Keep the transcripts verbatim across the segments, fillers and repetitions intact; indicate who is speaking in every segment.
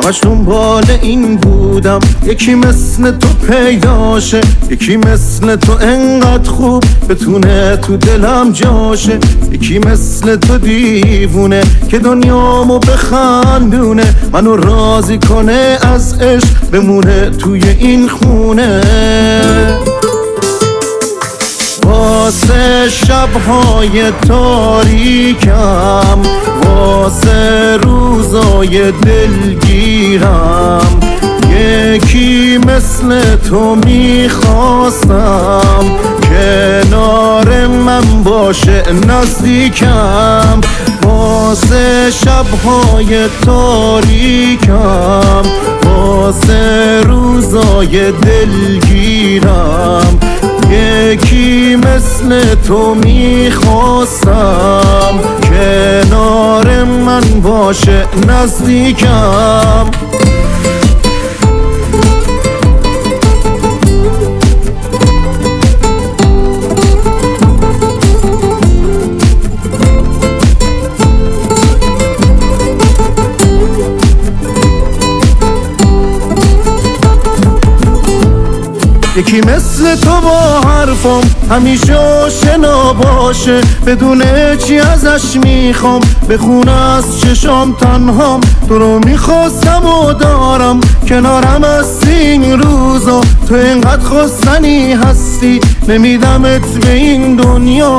Speaker 1: همش دنبال این بودم یکی مثل تو پیداشه، یکی مثل تو انقدر خوب بتونه تو دلم جاشه، یکی مثل تو دیوونه که دنیامو بخندونه، منو راضی کنه از عشق بمونه توی این خونه. واسه شبهای تاریکم، واسه روزای دلگیرم، یکی مثل تو میخواستم کنار من باشه نزدیکم. واسه شبهای تاریکم، واسه روزای دلگیرم، یکی مثل تو میخواستم کنار من باشه نزدیکم. یکی مثل تو با حرفم همیشه آشنا باشه، بدونه چی ازش میخوام بخونه از چشام تنهام. تو رو میخواستم و دارم کنارم از این روزا، تو اینقدر خواستنی هستی نمیدمت به این دنیا.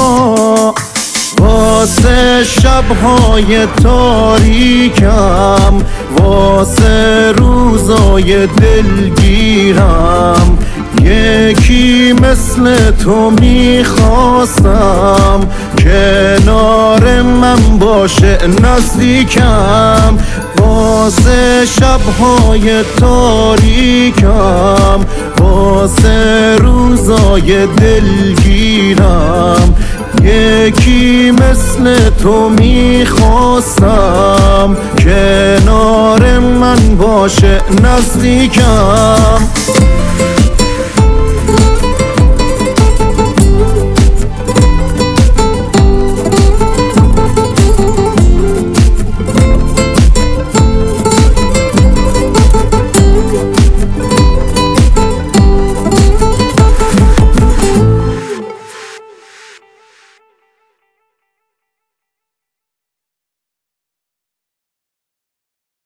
Speaker 1: واسه شبهای تاریکم، واسه روزای دلگیرم، یکی مثل تو میخواستم کنار من باشه نزدیکم. واسه شبهای تاریکم، واسه روزای دلگیرم، یکی مثل تو میخواستم کنار من باشه نزدیکم.